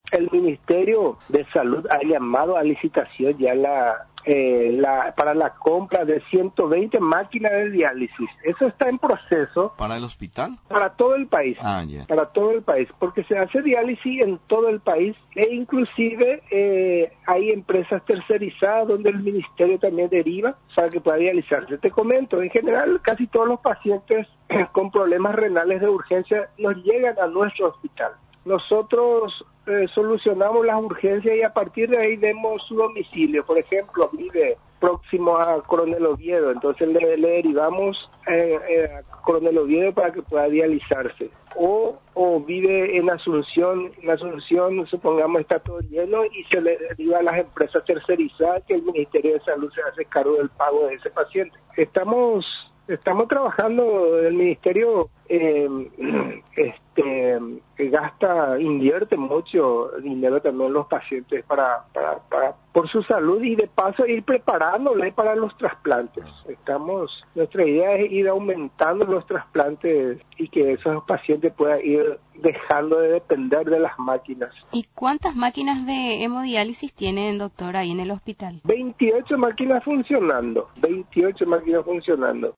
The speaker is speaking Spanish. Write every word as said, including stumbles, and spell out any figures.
el Ministerio de Salud ha llamado a licitación ya la, eh, la para la compra de ciento veinte máquinas de diálisis. Eso está en proceso. ¿Para el hospital? Para todo el país. Ah, ya. Para todo el país, porque se hace diálisis en todo el país e inclusive eh, hay empresas tercerizadas donde el Ministerio también deriva para que pueda dializarse. Te comento, en general casi todos los pacientes con problemas renales de urgencia nos llegan a nuestro hospital. Nosotros eh, solucionamos las urgencias y a partir de ahí vemos su domicilio. Por ejemplo, vive próximo a Coronel Oviedo, entonces le, le derivamos eh, eh, a Coronel Oviedo para que pueda dializarse. O, o vive en Asunción, en Asunción supongamos está todo lleno y se le deriva a las empresas tercerizadas que el Ministerio de Salud se hace cargo del pago de ese paciente. Estamos... Estamos trabajando, el Ministerio eh, este, gasta, invierte mucho dinero también en los pacientes para, para, para, por su salud y de paso ir preparándole para los trasplantes. Estamos, nuestra idea es ir aumentando los trasplantes y que esos pacientes puedan ir dejando de depender de las máquinas. ¿Y cuántas máquinas de hemodiálisis tienen, doctor, ahí en el hospital? veintiocho máquinas funcionando, veintiocho máquinas funcionando.